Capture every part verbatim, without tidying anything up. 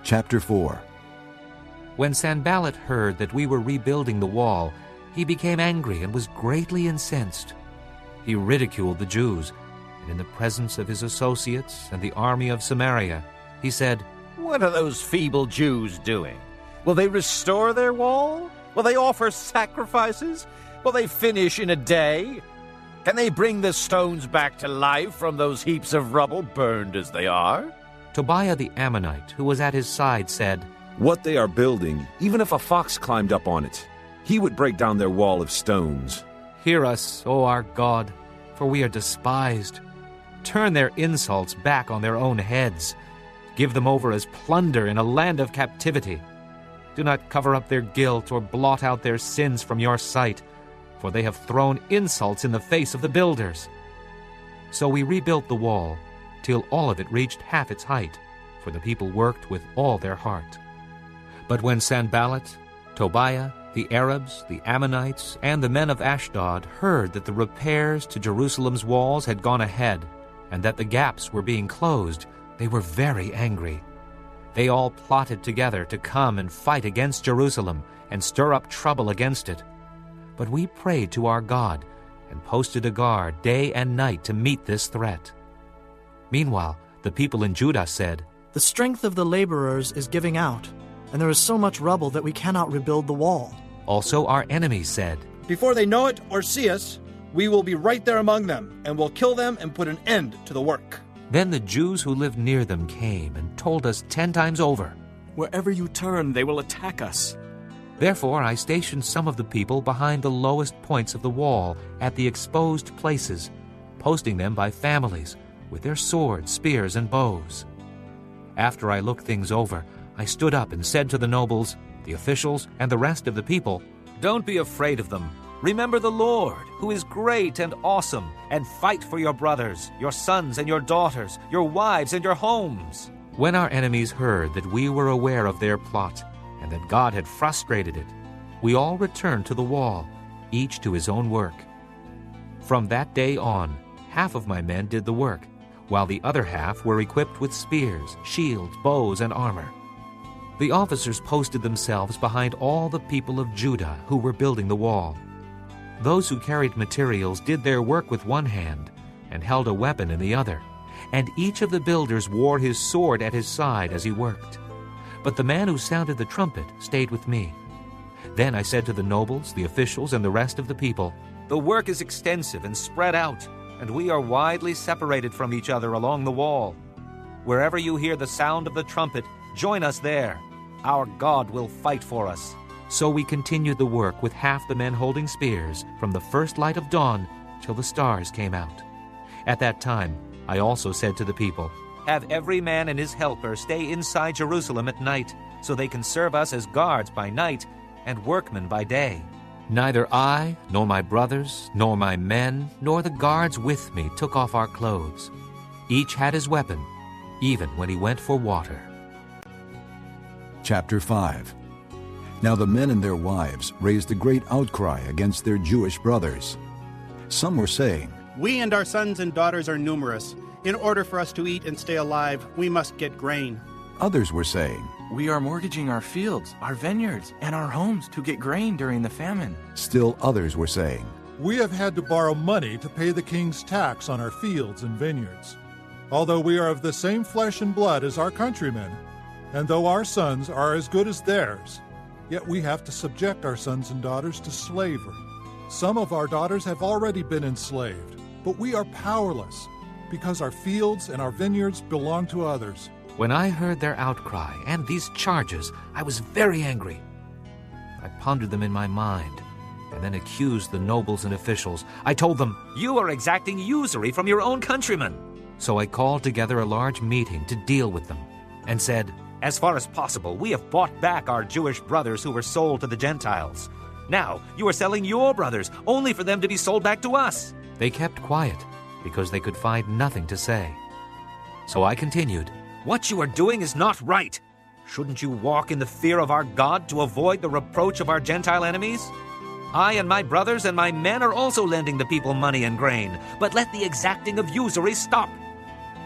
Chapter four. When Sanballat heard that we were rebuilding the wall, he became angry and was greatly incensed. He ridiculed the Jews, and in the presence of his associates and the army of Samaria, he said, "What are those feeble Jews doing? Will they restore their wall? Will they offer sacrifices? Will they finish in a day? Can they bring the stones back to life from those heaps of rubble, burned as they are?" Tobiah the Ammonite, who was at his side, said, "What they are building, even if a fox climbed up on it, he would break down their wall of stones." "Hear us, O our God, for we are despised. Turn their insults back on their own heads. Give them over as plunder in a land of captivity. Do not cover up their guilt or blot out their sins from your sight, for they have thrown insults in the face of the builders." So we rebuilt the wall, till all of it reached half its height, for the people worked with all their heart. But when Sanballat, Tobiah, the Arabs, the Ammonites, and the men of Ashdod heard that the repairs to Jerusalem's walls had gone ahead, and that the gaps were being closed, they were very angry. They all plotted together to come and fight against Jerusalem and stir up trouble against it. But we prayed to our God and posted a guard day and night to meet this threat. Meanwhile, the people in Judah said, "The strength of the laborers is giving out, and there is so much rubble that we cannot rebuild the wall." Also our enemies said, "Before they know it or see us, we will be right there among them, and will kill them and put an end to the work." Then the Jews who lived near them came and told us ten times over, "Wherever you turn, they will attack us." Therefore I stationed some of the people behind the lowest points of the wall at the exposed places, posting them by families, with their swords, spears, and bows. After I looked things over, I stood up and said to the nobles, the officials, and the rest of the people, "Don't be afraid of them. Remember the Lord, who is great and awesome, and fight for your brothers, your sons and your daughters, your wives and your homes." When our enemies heard that we were aware of their plot, and that God had frustrated it, we all returned to the wall, each to his own work. From that day on, half of my men did the work, while the other half were equipped with spears, shields, bows, and armor. The officers posted themselves behind all the people of Judah who were building the wall. Those who carried materials did their work with one hand and held a weapon in the other, and each of the builders wore his sword at his side as he worked. But the man who sounded the trumpet stayed with me. Then I said to the nobles, the officials, and the rest of the people, "The work is extensive and spread out, and we are widely separated from each other along the wall. Wherever you hear the sound of the trumpet, join us there. Our God will fight for us." So we continued the work with half the men holding spears from the first light of dawn till the stars came out. At that time, I also said to the people, "Have every man and his helper stay inside Jerusalem at night, so they can serve us as guards by night and workmen by day." Neither I, nor my brothers, nor my men, nor the guards with me took off our clothes. Each had his weapon, even when he went for water. Chapter five. Now the men and their wives raised a great outcry against their Jewish brothers. Some were saying, "We and our sons and daughters are numerous. In order for us to eat and stay alive, we must get grain." Others were saying, "We are mortgaging our fields, our vineyards, and our homes to get grain during the famine." Still others were saying, "We have had to borrow money to pay the king's tax on our fields and vineyards. Although we are of the same flesh and blood as our countrymen, and though our sons are as good as theirs, yet we have to subject our sons and daughters to slavery. Some of our daughters have already been enslaved, but we are powerless, because our fields and our vineyards belong to others." When I heard their outcry and these charges, I was very angry. I pondered them in my mind, and then accused the nobles and officials. I told them, "You are exacting usury from your own countrymen." So I called together a large meeting to deal with them, and said, "As far as possible, we have bought back our Jewish brothers who were sold to the Gentiles. Now you are selling your brothers, only for them to be sold back to us." They kept quiet, because they could find nothing to say. So I continued, "What you are doing is not right. Shouldn't you walk in the fear of our God to avoid the reproach of our Gentile enemies? I and my brothers and my men are also lending the people money and grain, but let the exacting of usury stop.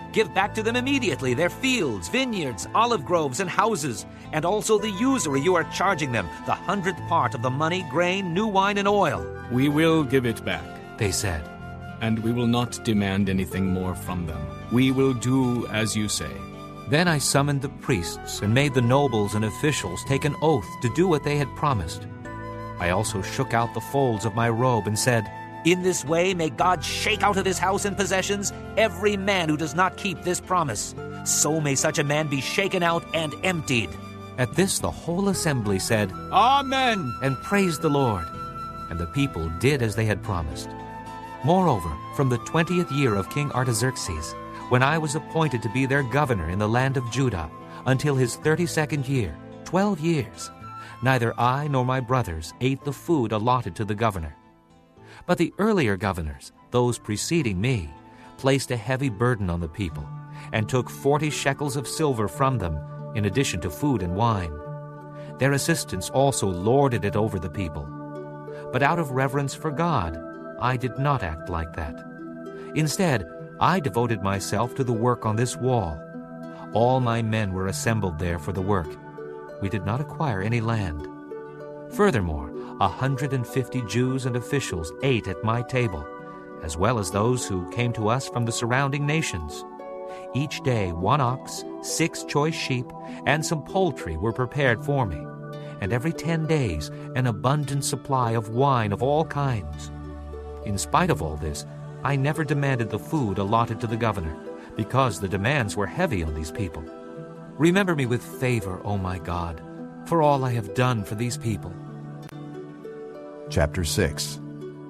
Give back to them immediately their fields, vineyards, olive groves, and houses, and also the usury you are charging them, the hundredth part of the money, grain, new wine, and oil." "We will give it back," they said. "and we will not demand anything more from them. We will do as you say." Then I summoned the priests and made the nobles and officials take an oath to do what they had promised. I also shook out the folds of my robe and said, "In this way may God shake out of his house and possessions every man who does not keep this promise. So may such a man be shaken out and emptied." At this the whole assembly said, "Amen," and praised the Lord. And the people did as they had promised. Moreover, from the twentieth year of King Artaxerxes, when I was appointed to be their governor in the land of Judah, until his thirty-second year, twelve years, neither I nor my brothers ate the food allotted to the governor. But the earlier governors, those preceding me, placed a heavy burden on the people, and took forty shekels of silver from them, in addition to food and wine. Their assistants also lorded it over the people. But out of reverence for God, I did not act like that. Instead, I devoted myself to the work on this wall. All my men were assembled there for the work. We did not acquire any land. Furthermore, a hundred and fifty Jews and officials ate at my table, as well as those who came to us from the surrounding nations. Each day one ox, six choice sheep, and some poultry were prepared for me, and every ten days an abundant supply of wine of all kinds. In spite of all this, I never demanded the food allotted to the governor, because the demands were heavy on these people. Remember me with favor, O my God, for all I have done for these people. Chapter six.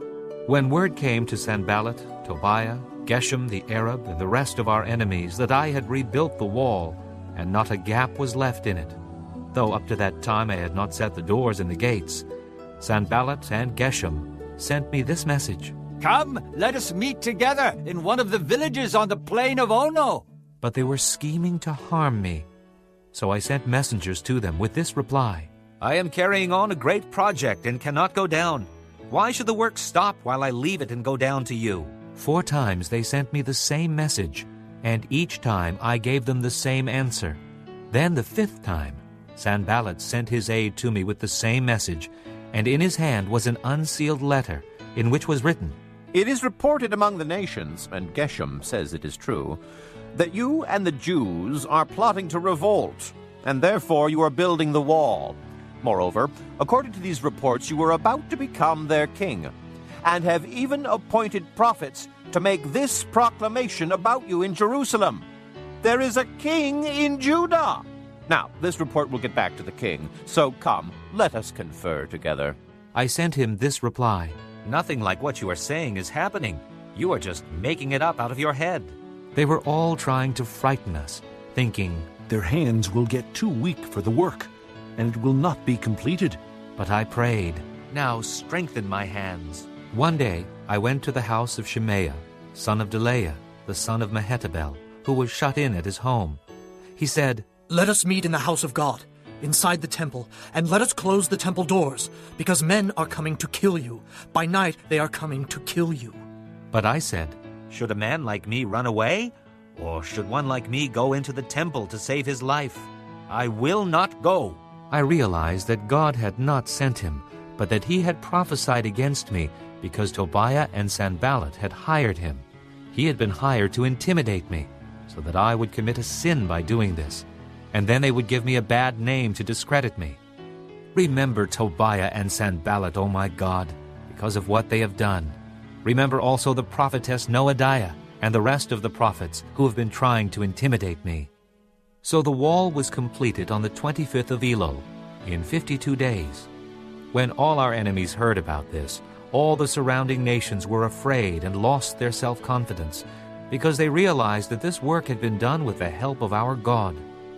When word came to Sanballat, Tobiah, Geshem the Arab, and the rest of our enemies that I had rebuilt the wall, and not a gap was left in it, though up to that time I had not set the doors and the gates, Sanballat and Geshem sent me this message: "Come, let us meet together in one of the villages on the plain of Ono." But they were scheming to harm me. So I sent messengers to them with this reply: "I am carrying on a great project and cannot go down. Why should the work stop while I leave it and go down to you?" Four times they sent me the same message, and each time I gave them the same answer. Then the fifth time, Sanballat sent his aide to me with the same message, and in his hand was an unsealed letter, in which was written, "It is reported among the nations, and Geshem says it is true, that you and the Jews are plotting to revolt, and therefore you are building the wall. Moreover, according to these reports, you are about to become their king, and have even appointed prophets to make this proclamation about you in Jerusalem: there is a king in Judah. Now, this report will get back to the king, so come, let us confer together." I sent him this reply: "Nothing like what you are saying is happening. You are just making it up out of your head." They were all trying to frighten us, thinking, "Their hands will get too weak for the work, and it will not be completed." But I prayed, "Now strengthen my hands." One day I went to the house of Shemaiah, son of Delaiah, the son of Mehetabel, who was shut in at his home. He said, "Let us meet in the house of God, inside the temple, and let us close the temple doors, because men are coming to kill you. By night they are coming to kill you." But I said, "Should a man like me run away? Or should one like me go into the temple to save his life? I will not go." I realized that God had not sent him, but that he had prophesied against me, because Tobiah and Sanballat had hired him. He had been hired to intimidate me, so that I would commit a sin by doing this, and then they would give me a bad name to discredit me. Remember Tobiah and Sanballat, O my God, because of what they have done. Remember also the prophetess Noadiah and the rest of the prophets who have been trying to intimidate me." So the wall was completed on the twenty-fifth of Elul, in fifty-two days. When all our enemies heard about this, all the surrounding nations were afraid and lost their self-confidence, because they realized that this work had been done with the help of our God.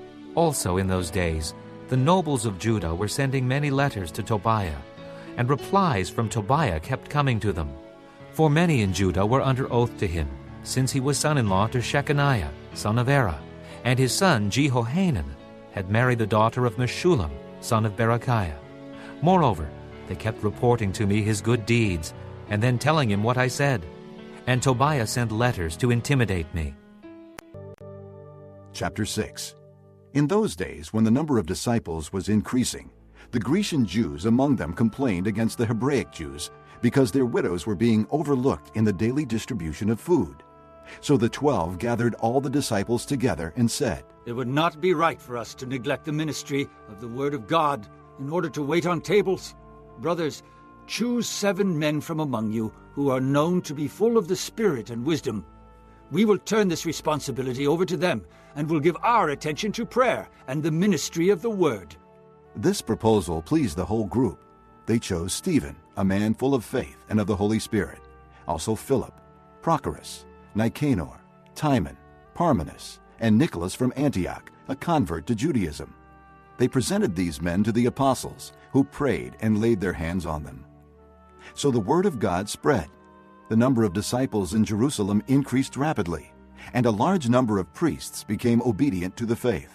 Also in those days, the nobles of Judah were sending many letters to Tobiah, and replies from Tobiah kept coming to them. For many in Judah were under oath to him, since he was son-in-law to Shechaniah, son of Era, and his son Jehohanan had married the daughter of Meshullam, son of Berechiah. Moreover, they kept reporting to me his good deeds, and then telling him what I said. And Tobiah sent letters to intimidate me. Chapter six. In those days, when the number of disciples was increasing, the Grecian Jews among them complained against the Hebraic Jews because their widows were being overlooked in the daily distribution of food. So the twelve gathered all the disciples together and said, "It would not be right for us to neglect the ministry of the Word of God in order to wait on tables. Brothers, choose seven men from among you who are known to be full of the Spirit and wisdom. We will turn this responsibility over to them and will give our attention to prayer and the ministry of the Word." This proposal pleased the whole group. They chose Stephen, a man full of faith and of the Holy Spirit, also Philip, Prochorus, Nicanor, Timon, Parmenas, and Nicholas from Antioch, a convert to Judaism. They presented these men to the apostles, who prayed and laid their hands on them. So the word of God spread. The number of disciples in Jerusalem increased rapidly, and a large number of priests became obedient to the faith.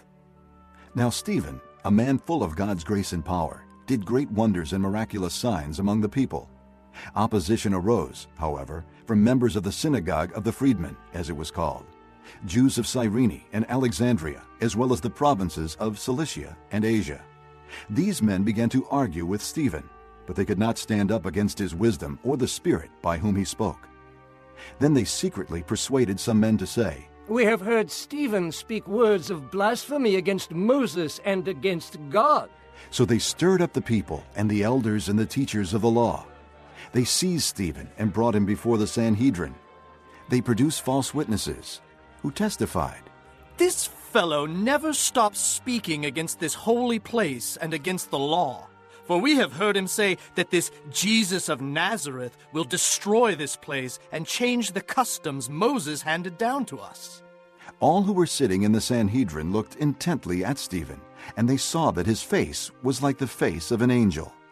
Now Stephen, a man full of God's grace and power, did great wonders and miraculous signs among the people. Opposition arose, however, from members of the synagogue of the freedmen, as it was called, Jews of Cyrene and Alexandria, as well as the provinces of Cilicia and Asia. These men began to argue with Stephen, but they could not stand up against his wisdom or the Spirit by whom he spoke. Then they secretly persuaded some men to say, "We have heard Stephen speak words of blasphemy against Moses and against God." So they stirred up the people and the elders and the teachers of the law. They seized Stephen and brought him before the Sanhedrin. They produced false witnesses, who testified, "This fellow never stops speaking against this holy place and against the law. For we have heard him say that this Jesus of Nazareth will destroy this place and change the customs Moses handed down to us." All who were sitting in the Sanhedrin looked intently at Stephen, and they saw that his face was like the face of an angel.